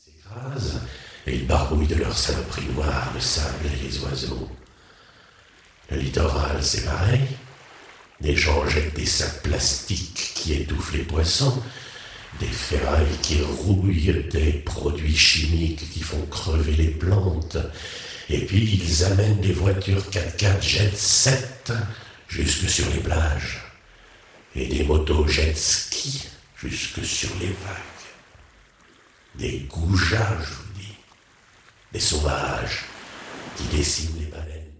s'écrasent et ils barbouillent de leurs saloperies noires le sable et les oiseaux. Le littoral, c'est pareil. Des gens jettent des sacs plastiques qui étouffent les poissons, des ferrailles qui rouillent, des produits chimiques qui font crever les plantes. Et puis ils amènent des voitures 4x4 jet set jusque sur les plages. Et des motos jet ski jusque sur les vagues. Des goujats, je vous dis. Des sauvages qui dessinent les baleines.